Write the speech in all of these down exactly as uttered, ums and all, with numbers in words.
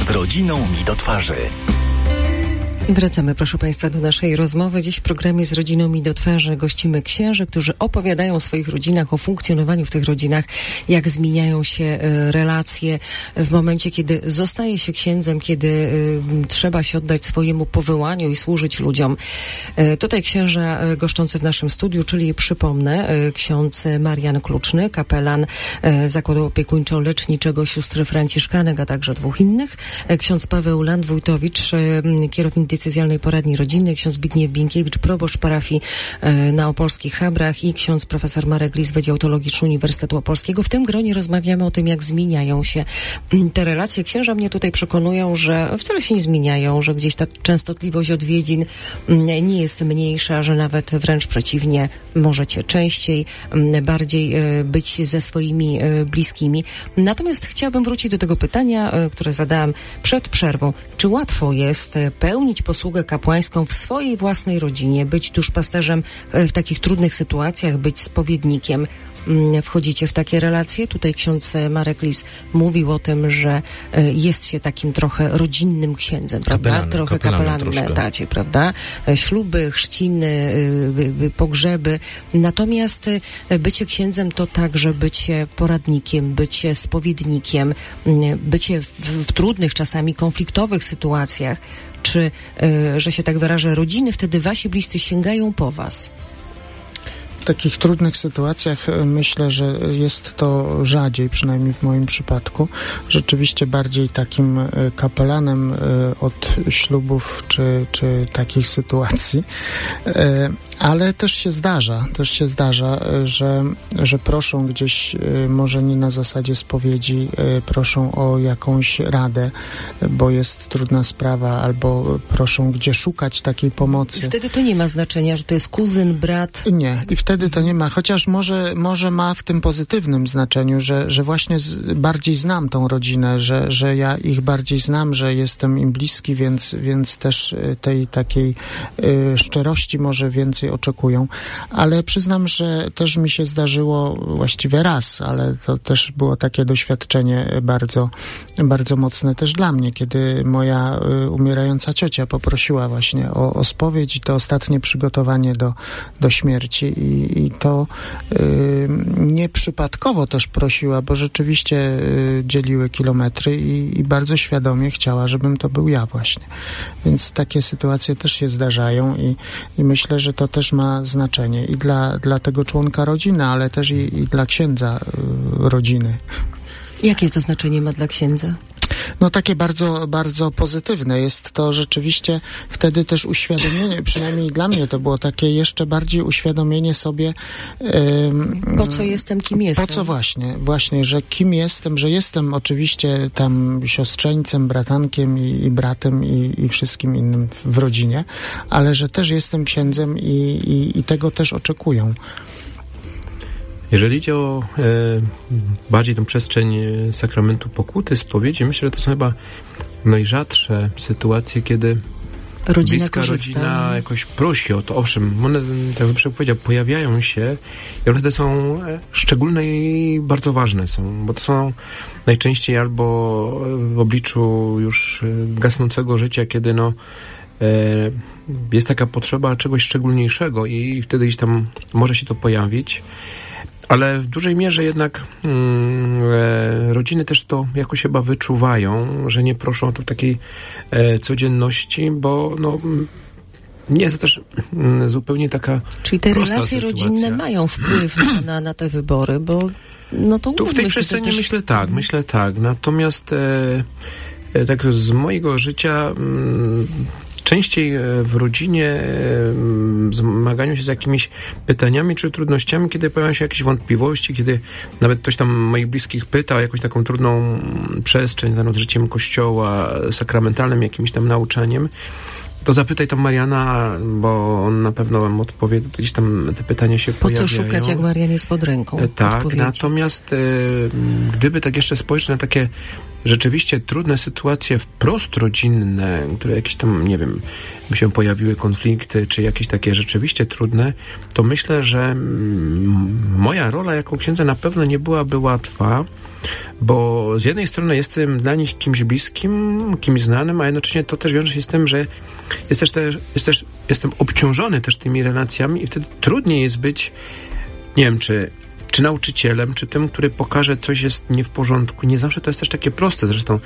Z rodziną mi do twarzy. I wracamy, proszę Państwa, do naszej rozmowy. Dziś w programie Z rodziną mi do twarzy gościmy księży, którzy opowiadają o swoich rodzinach, o funkcjonowaniu w tych rodzinach, jak zmieniają się relacje w momencie, kiedy zostaje się księdzem, kiedy y, trzeba się oddać swojemu powołaniu i służyć ludziom. Y, tutaj księża goszczący w naszym studiu, czyli przypomnę, y, ksiądz Marian Kluczny, kapelan y, Zakładu Opiekuńczo-Leczniczego Sióstr Franciszkanek, a także dwóch innych. Y, ksiądz Paweł Landwójtowicz, y, kierownik Diecezjalnej Poradni Rodziny, ksiądz Zbigniew Bienkiewicz, proboszcz parafii e, na Opolskich Chabrach i ksiądz profesor Marek Lis, Wydział Teologiczny Uniwersytetu Opolskiego. W tym gronie rozmawiamy o tym, jak zmieniają się te relacje. Księża mnie tutaj przekonują, że wcale się nie zmieniają, że gdzieś ta częstotliwość odwiedzin nie jest mniejsza, że nawet wręcz przeciwnie, możecie częściej, bardziej e, być ze swoimi e, bliskimi. Natomiast chciałabym wrócić do tego pytania, e, które zadałam przed przerwą. Czy łatwo jest e, pełnić posługę kapłańską w swojej własnej rodzinie, być duszpasterzem w takich trudnych sytuacjach, być spowiednikiem? Wchodzicie w takie relacje? Tutaj ksiądz Marek Lis mówił o tym, że jest się takim trochę rodzinnym księdzem, prawda? Kapelanem, trochę kapelanem na etacie, prawda? Śluby, chrzciny, pogrzeby. Natomiast bycie księdzem to także bycie poradnikiem, bycie spowiednikiem, bycie w, w trudnych, czasami konfliktowych sytuacjach. Czy, y, że się tak wyrażę, rodziny, wtedy wasi bliscy sięgają po was? W takich trudnych sytuacjach myślę, że jest to rzadziej, przynajmniej w moim przypadku. Rzeczywiście bardziej takim kapelanem od ślubów czy, czy takich sytuacji. Ale też się zdarza, też się zdarza, że, że proszą gdzieś, może nie na zasadzie spowiedzi, proszą o jakąś radę, bo jest trudna sprawa, albo proszą gdzie szukać takiej pomocy. I wtedy to nie ma znaczenia, że to jest kuzyn, brat? Nie, i wtedy to nie ma, chociaż może, może ma w tym pozytywnym znaczeniu, że, że właśnie z, bardziej znam tą rodzinę, że, że ja ich bardziej znam, że jestem im bliski, więc, więc też tej takiej y, szczerości może więcej oczekują. Ale przyznam, że też mi się zdarzyło właściwie raz, ale to też było takie doświadczenie bardzo, bardzo mocne też dla mnie, kiedy moja y, umierająca ciocia poprosiła właśnie o, o spowiedź i to ostatnie przygotowanie do, do śmierci i, i to y, nieprzypadkowo też prosiła, bo rzeczywiście y, dzieliły kilometry i, i bardzo świadomie chciała, żebym to był ja właśnie. Więc takie sytuacje też się zdarzają i, i myślę, że to też ma znaczenie i dla, dla tego członka rodziny, ale też i, i dla księdza y, rodziny. Jakie to znaczenie ma dla księdza? No takie bardzo, bardzo pozytywne. Jest to rzeczywiście wtedy też uświadomienie, przynajmniej dla mnie to było takie jeszcze bardziej uświadomienie sobie... Um, po co jestem, kim jestem. Po co właśnie, właśnie, że kim jestem, że jestem oczywiście tam siostrzeńcem, bratankiem i, i bratem i, i wszystkim innym w, w rodzinie, ale że też jestem księdzem i, i, i tego też oczekują. Jeżeli idzie o e, bardziej tą przestrzeń sakramentu pokuty, spowiedzi, myślę, że to są chyba najrzadsze sytuacje, kiedy rodzina bliska korzysta. rodzina jakoś prosi o to. Owszem, one, tak jak powiedział, pojawiają się i one są szczególne i bardzo ważne są, bo to są najczęściej albo w obliczu już gasnącego życia, kiedy no e, jest taka potrzeba czegoś szczególniejszego i wtedy gdzieś tam może się to pojawić. Ale w dużej mierze jednak mm, e, rodziny też to jakoś chyba wyczuwają, że nie proszą o to w takiej e, codzienności, bo no, nie jest to też mm, zupełnie taka Czyli te prosta relacje sytuacja. rodzinne mają wpływ na, na, na te wybory, bo no to Tu w tej przestrzeni też... myślę tak, myślę tak. Natomiast e, e, tak z mojego życia mm, częściej w rodzinie zmaganiu się z jakimiś pytaniami czy trudnościami, kiedy pojawiają się jakieś wątpliwości, kiedy nawet ktoś tam moich bliskich pyta o jakąś taką trudną przestrzeń związaną z życiem Kościoła, sakramentalnym jakimś tam nauczaniem, to zapytaj tam Mariana, bo on na pewno wam odpowie, gdzieś tam te pytania się po pojawiają. Po co szukać, jak Marian jest pod ręką? E, tak, odpowiedzi. Natomiast e, gdyby tak jeszcze spojrzeć na takie rzeczywiście trudne sytuacje wprost rodzinne, które jakieś tam, nie wiem, by się pojawiły konflikty, czy jakieś takie rzeczywiście trudne, to myślę, że m, moja rola jako księdza na pewno nie byłaby łatwa, bo z jednej strony jestem dla nich kimś bliskim, kimś znanym, a jednocześnie to też wiąże się z tym, że jest też, też, jest też, jestem obciążony też tymi relacjami i wtedy trudniej jest być, nie wiem, czy czy nauczycielem, czy tym, który pokaże, coś jest nie w porządku. Nie zawsze to jest też takie proste. Zresztą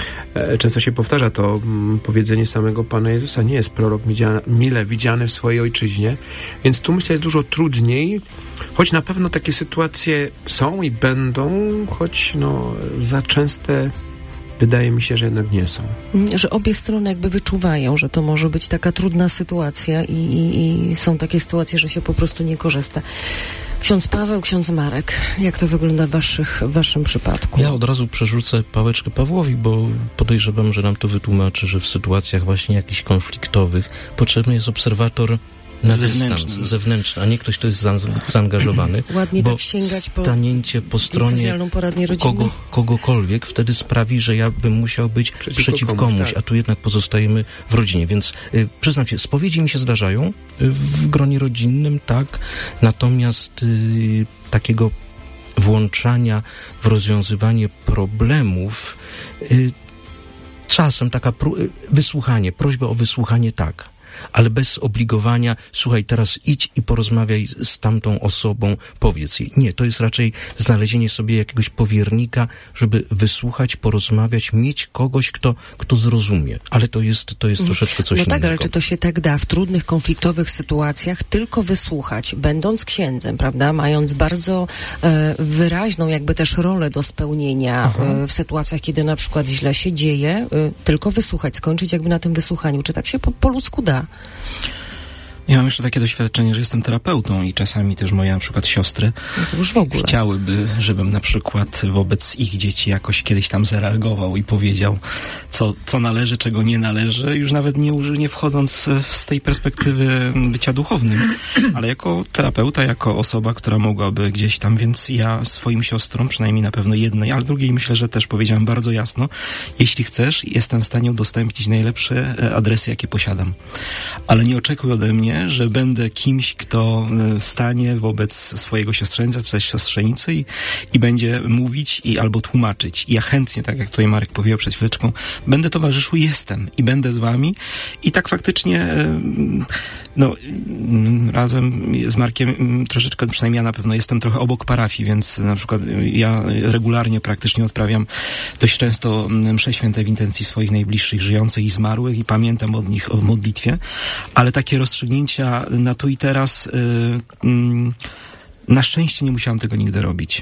e, często się powtarza to m, powiedzenie samego Pana Jezusa. Nie jest prorok midzia, mile widziany w swojej ojczyźnie. Więc tu myślę, jest dużo trudniej, choć na pewno takie sytuacje są i będą, choć no, za częste wydaje mi się, że jednak nie są. Że obie strony jakby wyczuwają, że to może być taka trudna sytuacja i, i, i są takie sytuacje, że się po prostu nie korzysta. Ksiądz Paweł, ksiądz Marek, jak to wygląda w, waszych, w waszym przypadku? Ja od razu przerzucę pałeczkę Pawłowi, bo podejrzewam, że nam to wytłumaczy, że w sytuacjach właśnie jakichś konfliktowych potrzebny jest obserwator na dystans, zewnętrzny, a nie ktoś, kto jest zaangażowany. Ładnie bo tak sięgać po stanięcie po stronie kogo, kogokolwiek wtedy sprawi, że ja bym musiał być przeciwko, przeciw komuś, komuś tak. A tu jednak pozostajemy w rodzinie. Więc y, przyznam się, spowiedzi mi się zdarzają y, w gronie rodzinnym, tak, natomiast y, takiego włączania w rozwiązywanie problemów y, czasem taka pró- y, wysłuchanie, prośba o wysłuchanie, tak. Ale bez obligowania, słuchaj, teraz idź i porozmawiaj z tamtą osobą, powiedz jej. Nie, to jest raczej znalezienie sobie jakiegoś powiernika, żeby wysłuchać, porozmawiać, mieć kogoś, kto, kto zrozumie. Ale to jest, to jest troszeczkę coś no innego. No tak, ale czy to się tak da w trudnych, konfliktowych sytuacjach tylko wysłuchać, będąc księdzem, prawda, mając bardzo e, wyraźną jakby też rolę do spełnienia e, w sytuacjach, kiedy na przykład źle się dzieje, e, tylko wysłuchać, skończyć jakby na tym wysłuchaniu. Czy tak się po, po ludzku da? Ja mam jeszcze takie doświadczenie, że jestem terapeutą i czasami też moje na przykład siostry no to już w ogóle. chciałyby, żebym na przykład wobec ich dzieci jakoś kiedyś tam zareagował i powiedział, co, co należy, czego nie należy, już nawet nie, nie wchodząc z tej perspektywy bycia duchownym, ale jako terapeuta, jako osoba, która mogłaby gdzieś tam, więc ja swoim siostrom, przynajmniej na pewno jednej, ale drugiej myślę, że też powiedziałem bardzo jasno, jeśli chcesz, jestem w stanie udostępnić najlepsze adresy, jakie posiadam. Ale nie oczekuj ode mnie, że będę kimś, kto wstanie wobec swojego siostrzeńca czy też siostrzenicy i, i będzie mówić i albo tłumaczyć. I ja chętnie, tak jak tutaj Marek powiedział przed chwileczką, będę towarzyszył, jestem i będę z wami. I tak faktycznie no, razem z Markiem troszeczkę, przynajmniej ja na pewno jestem trochę obok parafii, więc na przykład ja regularnie praktycznie odprawiam dość często msze święte w intencji swoich najbliższych żyjących i zmarłych i pamiętam od nich o modlitwie, ale takie rozstrzygnięcia na tu i teraz yy, yy, na szczęście nie musiałam tego nigdy robić.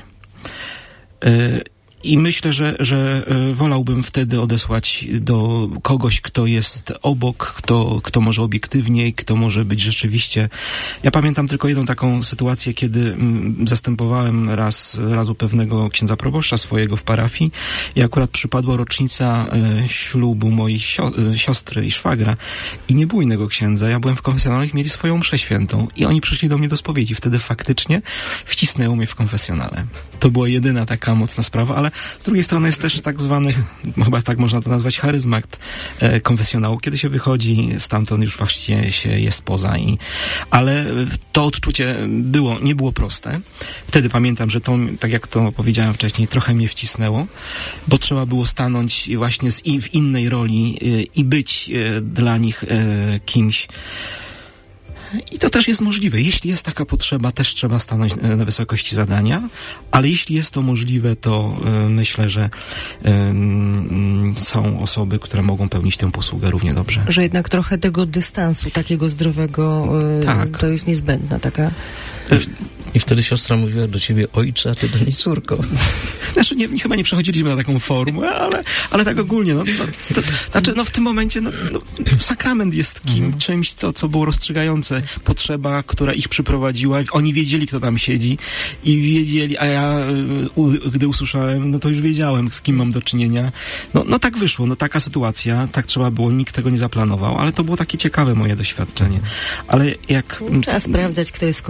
Yy, I myślę, że, że wolałbym wtedy odesłać do kogoś, kto jest obok, kto, kto może obiektywniej, kto może być rzeczywiście... Ja pamiętam tylko jedną taką sytuację, kiedy zastępowałem raz, razu pewnego księdza proboszcza swojego w parafii i akurat przypadła rocznica ślubu mojej siostry i szwagra i nie było innego księdza. Ja byłem w konfesjonale i mieli swoją mszę świętą i oni przyszli do mnie do spowiedzi. Wtedy faktycznie wcisnęło mnie w konfesjonale. To była jedyna taka mocna sprawa, ale z drugiej strony jest też tak zwany, chyba tak można to nazwać, charyzmat e, konfesjonału, kiedy się wychodzi stamtąd już właściwie się jest poza. I, ale to odczucie było, nie było proste. Wtedy pamiętam, że to, tak jak to powiedziałem wcześniej, trochę mnie wcisnęło, bo trzeba było stanąć właśnie z, i w innej roli e, i być e, dla nich e, kimś. I to też jest możliwe. Jeśli jest taka potrzeba, też trzeba stanąć na wysokości zadania, ale jeśli jest to możliwe, to y, myślę, że y, y, są osoby, które mogą pełnić tę posługę równie dobrze. Że jednak trochę tego dystansu, takiego zdrowego, y, tak. To jest niezbędna taka... I wtedy siostra mówiła do ciebie ojcze, a ty do niej córko. Znaczy, nie, chyba nie przechodziliśmy na taką formułę, ale, ale tak ogólnie, no, to, to, znaczy, no w tym momencie, no, no, sakrament jest kim, mhm. czymś, co, co było rozstrzygające. Potrzeba, która ich przyprowadziła, oni wiedzieli, kto tam siedzi i wiedzieli, a ja, u, gdy usłyszałem, no to już wiedziałem, z kim mam do czynienia. No, no tak wyszło, no taka sytuacja, tak trzeba było, nikt tego nie zaplanował, ale to było takie ciekawe moje doświadczenie. Ale jak... Trzeba sprawdzać, kto jest konfesjonalny.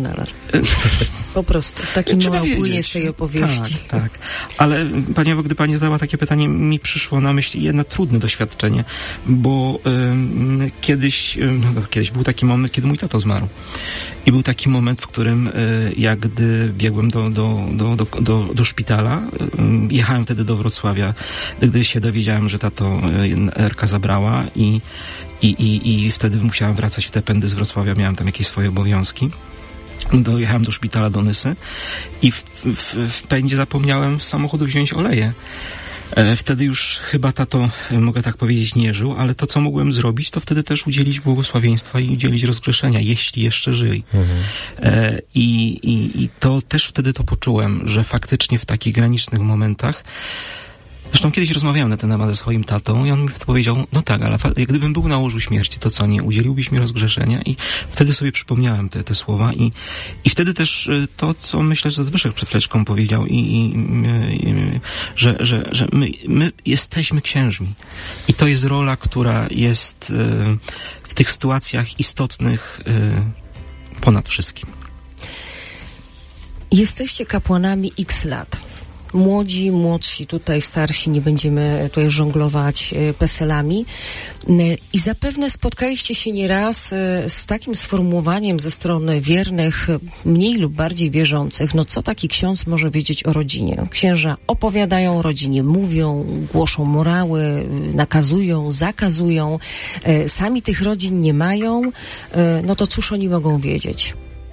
doskonale. Po prostu. Taki mały płynie z tej opowieści. Tak, tak. Ale Pani Ewo, gdy Pani zadała takie pytanie, mi przyszło na myśl jedno trudne doświadczenie, bo y, kiedyś, y, no, kiedyś był taki moment, kiedy mój tato zmarł. I był taki moment, w którym y, jak gdy biegłem do, do, do, do, do, do szpitala, y, jechałem wtedy do Wrocławia, gdy się dowiedziałem, że tato y, Erka zabrała i, i, i, i wtedy musiałem wracać w te pędy z Wrocławia, miałem tam jakieś swoje obowiązki. Dojechałem do szpitala do Nysy i w, w, w pędzie zapomniałem z samochodu wziąć oleje. E, wtedy już chyba tato, mogę tak powiedzieć, nie żył, ale to, co mogłem zrobić, to wtedy też udzielić błogosławieństwa i udzielić rozgrzeszenia, jeśli jeszcze żyli. Mhm. E, i, i, I to też wtedy to poczułem, że faktycznie w takich granicznych momentach. Zresztą kiedyś rozmawiałem na ten temat ze swoim tatą i on mi powiedział, no tak, ale fa- jak gdybym był na łożu śmierci, to co, nie udzieliłbyś mi rozgrzeszenia? I wtedy sobie przypomniałem te, te słowa i, i wtedy też to, co myślę, że Zbyszek przed chwileczką powiedział, i, i, i, że, że, że my, my jesteśmy księżmi. I to jest rola, która jest w tych sytuacjach istotnych ponad wszystkim. Jesteście kapłanami x lat. Młodzi, młodsi, tutaj starsi, nie będziemy tutaj żonglować peselami. I zapewne spotkaliście się nieraz z takim sformułowaniem ze strony wiernych, mniej lub bardziej wierzących, no co taki ksiądz może wiedzieć o rodzinie? Księża opowiadają o rodzinie, mówią, głoszą morały, nakazują, zakazują. Sami tych rodzin nie mają, no to cóż oni mogą wiedzieć?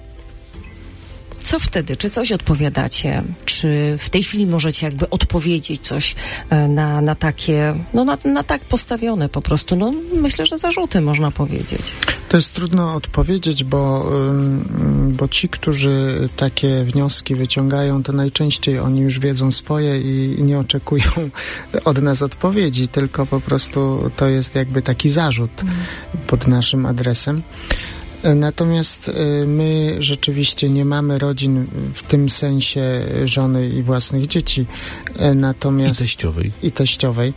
Co wtedy? Czy coś odpowiadacie? Czy w tej chwili możecie jakby odpowiedzieć coś na, na takie, no na, na tak postawione po prostu, no myślę, że zarzuty można powiedzieć. To jest trudno odpowiedzieć, bo, bo ci, którzy takie wnioski wyciągają, to najczęściej oni już wiedzą swoje i nie oczekują od nas odpowiedzi, tylko po prostu to jest jakby taki zarzut pod naszym adresem. Natomiast my rzeczywiście nie mamy rodzin w tym sensie żony i własnych dzieci. Natomiast, I teściowej. I teściowej.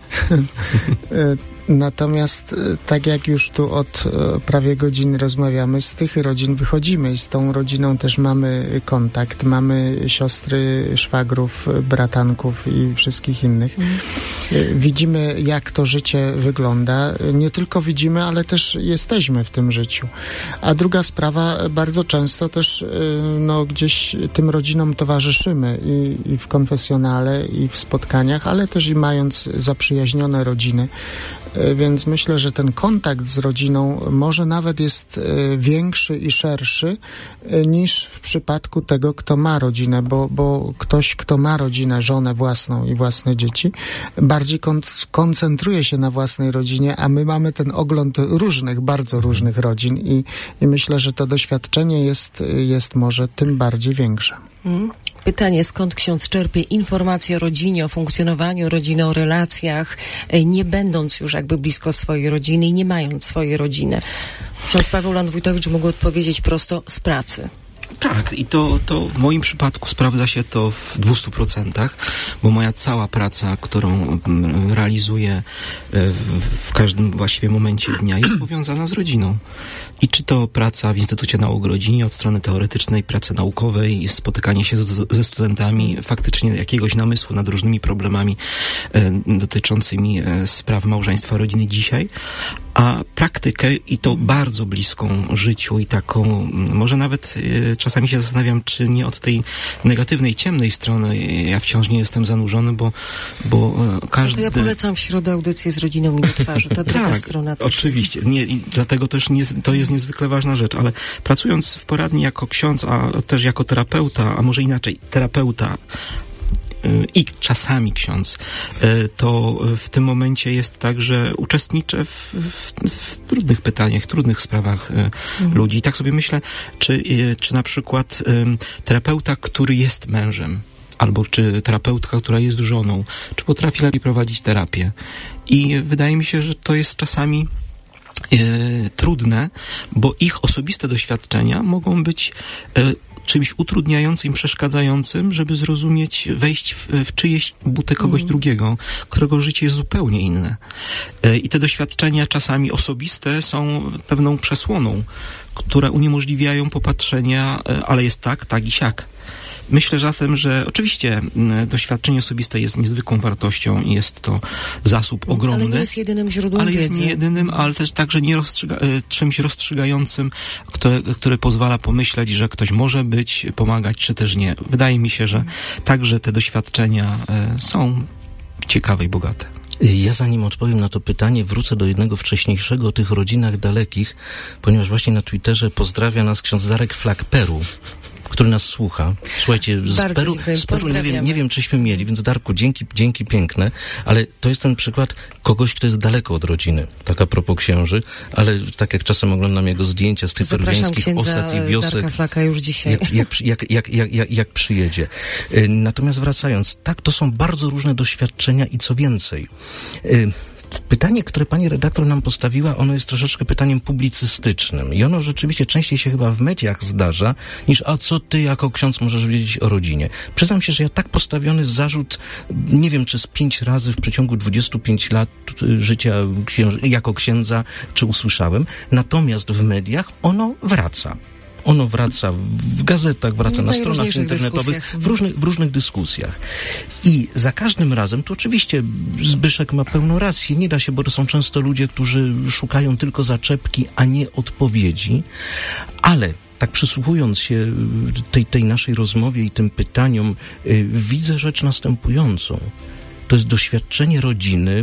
Natomiast tak jak już tu od prawie godziny rozmawiamy, z tych rodzin wychodzimy i z tą rodziną też mamy kontakt. Mamy siostry, szwagrów, bratanków i wszystkich innych. Mm. Widzimy, jak to życie wygląda. Nie tylko widzimy, ale też jesteśmy w tym życiu. A druga sprawa, bardzo często też no, gdzieś tym rodzinom towarzyszymy i, i w konfesjonale, i w spotkaniach, ale też i mając zaprzyjaźnione rodziny. Więc myślę, że ten kontakt z rodziną może nawet jest większy i szerszy niż w przypadku tego, kto ma rodzinę, bo, bo ktoś, kto ma rodzinę, żonę własną i własne dzieci, bardziej kon- koncentruje się na własnej rodzinie, a my mamy ten ogląd różnych, bardzo różnych rodzin i, i myślę, że to doświadczenie jest, jest może tym bardziej większe. Mm. Pytanie, skąd ksiądz czerpie informacje o rodzinie, o funkcjonowaniu rodziny, o relacjach, nie będąc już jakby blisko swojej rodziny i nie mając swojej rodziny? Ksiądz Paweł Landwójtowicz mógł odpowiedzieć prosto z pracy. Tak, i to, to w moim przypadku sprawdza się to w dwustu procentach, bo moja cała praca, którą realizuję w, w każdym właściwie momencie dnia, jest powiązana z rodziną. I czy to praca w Instytucie Nauk Rodzinie od strony teoretycznej, pracy naukowej, spotykanie się z, ze studentami, faktycznie jakiegoś namysłu nad różnymi problemami e, dotyczącymi e, spraw małżeństwa, rodziny dzisiaj, a praktykę i to bardzo bliską życiu i taką, może nawet e, czasami się zastanawiam, czy nie od tej negatywnej, ciemnej strony ja wciąż nie jestem zanurzony, bo, bo e, każdy... No to ja polecam w środę audycję z rodziną mi do twarzy, ta druga tak, strona też oczywiście. Nie, i dlatego też nie, to jest niezwykle ważna rzecz, ale pracując w poradni jako ksiądz, a też jako terapeuta, a może inaczej, terapeuta i czasami ksiądz, to w tym momencie jest tak, że uczestniczę w, w, w trudnych pytaniach, trudnych sprawach mhm. ludzi. I tak sobie myślę, czy, czy na przykład terapeuta, który jest mężem, albo czy terapeutka, która jest żoną, czy potrafi lepiej prowadzić terapię. I wydaje mi się, że to jest czasami E, trudne, bo ich osobiste doświadczenia mogą być e, czymś utrudniającym, przeszkadzającym, żeby zrozumieć, wejść w, w czyjeś buty kogoś mm. drugiego, którego życie jest zupełnie inne. I te doświadczenia czasami osobiste są pewną przesłoną, które uniemożliwiają popatrzenia, ale jest tak, tak i siak. Myślę zatem, że oczywiście doświadczenie osobiste jest niezwykłą wartością i jest to zasób ogromny. Ale nie jest jedynym źródłem ale wiedzy. Ale jest nie jedynym, ale też także nie rozstrzyga, czymś rozstrzygającym, które, które pozwala pomyśleć, że ktoś może być, pomagać, czy też nie. Wydaje mi się, że także te doświadczenia są ciekawe i bogate. Ja zanim odpowiem na to pytanie, wrócę do jednego wcześniejszego o tych rodzinach dalekich, ponieważ właśnie na Twitterze pozdrawia nas ksiądz Darek Flak-Peru, który nas słucha. Słuchajcie, z Bardzo Peru, z Peru nie wiem, nie wiem, czyśmy mieli, więc Darku, dzięki, dzięki piękne, ale to jest ten przykład kogoś, kto jest daleko od rodziny. Tak a propos księży, ale tak jak czasem oglądam jego zdjęcia z tych peruwiańskich osad i wiosek. Darka Flaka już dzisiaj. Jak, jak, jak, jak, jak, jak, jak przyjedzie. Natomiast wracając, tak, to są bardzo różne doświadczenia i co więcej, pytanie, które pani redaktor nam postawiła, ono jest troszeczkę pytaniem publicystycznym i ono rzeczywiście częściej się chyba w mediach zdarza, niż a co ty jako ksiądz możesz wiedzieć o rodzinie. Przyznam się, że ja tak postawiony zarzut, nie wiem czy z pięć razy w przeciągu dwudziestu pięciu lat życia księży, jako księdza, czy usłyszałem, natomiast w mediach ono wraca. Ono wraca w gazetach, wraca na stronach internetowych, w różnych, w różnych dyskusjach. I za każdym razem, tu oczywiście Zbyszek ma pełną rację, nie da się, bo to są często ludzie, którzy szukają tylko zaczepki, a nie odpowiedzi, ale tak przysłuchując się tej, tej naszej rozmowie i tym pytaniom, yy, widzę rzecz następującą. To jest doświadczenie rodziny.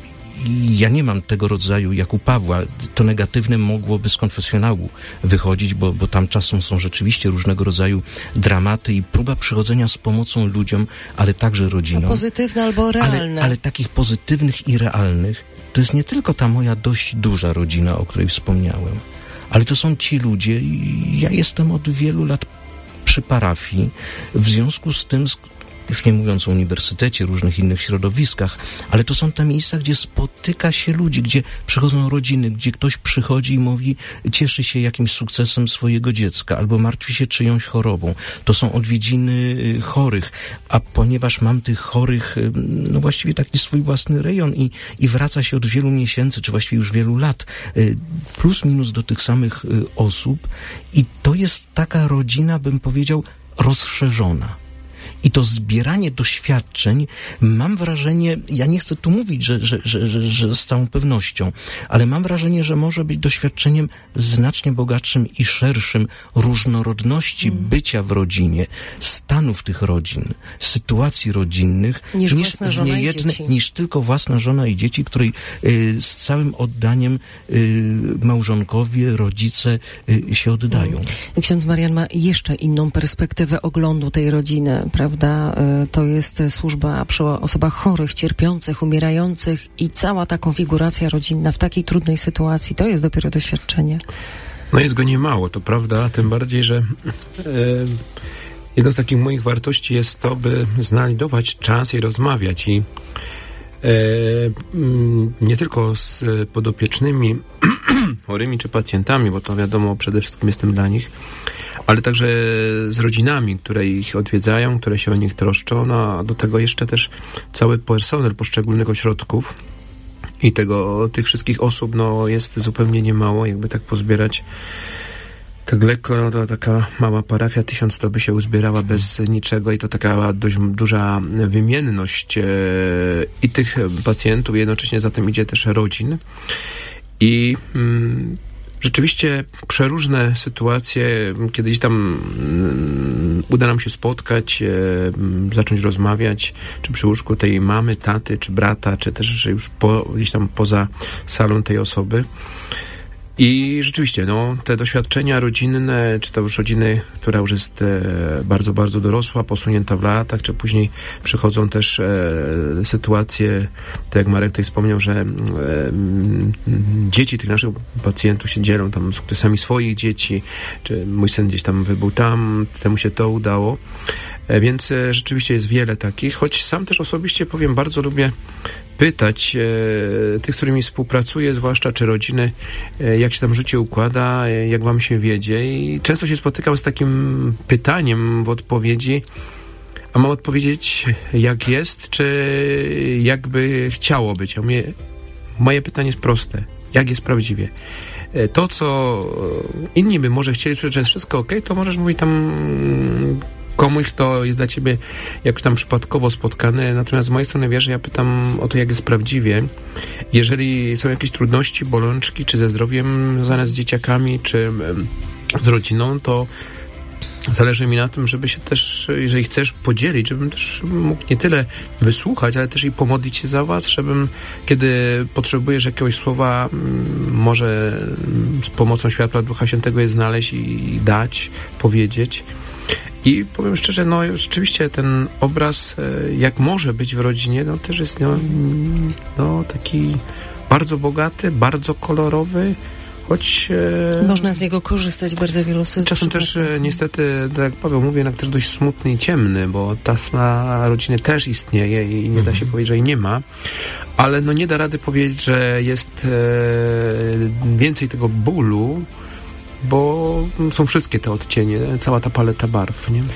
I ja nie mam tego rodzaju jak u Pawła. To negatywne mogłoby z konfesjonału wychodzić, bo, bo tam czasem są rzeczywiście różnego rodzaju dramaty i próba przychodzenia z pomocą ludziom, ale także rodzinom. Pozytywne albo realne. Ale, ale takich pozytywnych i realnych to jest nie tylko ta moja dość duża rodzina, o której wspomniałem, ale to są ci ludzie. Ja jestem od wielu lat przy parafii, w związku z tym, już nie mówiąc o uniwersytecie, różnych innych środowiskach, ale to są te miejsca, gdzie spotyka się ludzi, gdzie przychodzą rodziny, gdzie ktoś przychodzi i mówi, cieszy się jakimś sukcesem swojego dziecka, albo martwi się czyjąś chorobą. To są odwiedziny chorych, a ponieważ mam tych chorych, no właściwie taki swój własny rejon i, i wraca się od wielu miesięcy, czy właściwie już wielu lat, plus minus do tych samych osób i to jest taka rodzina, bym powiedział, rozszerzona. I to zbieranie doświadczeń, mam wrażenie, ja nie chcę tu mówić, że, że, że, że, że z całą pewnością, ale mam wrażenie, że może być doświadczeniem znacznie bogatszym i szerszym różnorodności mm. bycia w rodzinie, stanów tych rodzin, sytuacji rodzinnych, niż, niż, niejedne, niż tylko własna żona i dzieci, której y, z całym oddaniem y, małżonkowie, rodzice y, się oddają. Mm. Ksiądz Marian ma jeszcze inną perspektywę oglądu tej rodziny, prawda? To jest służba przy osobach chorych, cierpiących, umierających i cała ta konfiguracja rodzinna w takiej trudnej sytuacji, to jest dopiero doświadczenie. No jest go niemało, to prawda, tym bardziej, że e, jedną z takich moich wartości jest to, by znajdować czas i rozmawiać i e, m, nie tylko z podopiecznymi chorymi czy pacjentami, bo to wiadomo, przede wszystkim jestem dla nich, ale także z rodzinami, które ich odwiedzają, które się o nich troszczą, no a do tego jeszcze też cały personel poszczególnych ośrodków i tego, tych wszystkich osób, no jest zupełnie niemało, jakby tak pozbierać tak lekko, no to taka mała parafia, tysiąc to by się uzbierała bez niczego i to taka dość duża wymienność e, i tych pacjentów, jednocześnie za tym idzie też rodzin i mm, rzeczywiście przeróżne sytuacje, kiedyś tam um, uda nam się spotkać, um, zacząć rozmawiać, czy przy łóżku tej mamy, taty, czy brata, czy też że już po, gdzieś tam poza salą tej osoby. I rzeczywiście, no, te doświadczenia rodzinne, czy to już rodziny, która już jest e, bardzo, bardzo dorosła, posunięta w latach, czy później przychodzą też e, sytuacje, tak jak Marek tutaj wspomniał, że e, dzieci tych naszych pacjentów się dzielą tam sukcesami swoich dzieci, czy mój syn gdzieś tam wybył tam, temu się to udało. Więc rzeczywiście jest wiele takich, choć sam też osobiście powiem, bardzo lubię pytać e, tych, z którymi współpracuję, zwłaszcza czy rodziny, e, jak się tam życie układa, e, jak wam się wiedzie. I często się spotykam z takim pytaniem w odpowiedzi, a mam odpowiedzieć, jak jest, czy jakby chciało być. A mnie, moje pytanie jest proste. Jak jest prawdziwie? E, to, co inni by może chcieli słyszeć, że jest wszystko okej, to możesz mówić tam komuś, kto jest dla ciebie jakoś tam przypadkowo spotkany, natomiast z mojej strony wiesz, ja pytam o to, jak jest prawdziwie. Jeżeli są jakieś trudności, bolączki, czy ze zdrowiem związane z dzieciakami, czy z rodziną, to zależy mi na tym, żeby się też, jeżeli chcesz, podzielić, żebym też mógł nie tyle wysłuchać, ale też i pomodlić się za was, żebym, kiedy potrzebujesz jakiegoś słowa, może z pomocą światła Ducha Świętego je znaleźć i dać, powiedzieć. I powiem szczerze, no rzeczywiście ten obraz, jak może być w rodzinie, no też jest no, no taki bardzo bogaty, bardzo kolorowy, choć... Można z niego korzystać bardzo wielu sytuacjach. Czasem też niestety, tak jak Paweł mówi, jednak też dość smutny i ciemny, bo ta strona rodziny też istnieje i nie da się powiedzieć, że jej nie ma, ale no nie da rady powiedzieć, że jest e, więcej tego bólu, bo są wszystkie te odcienie, cała ta paleta barw, nie?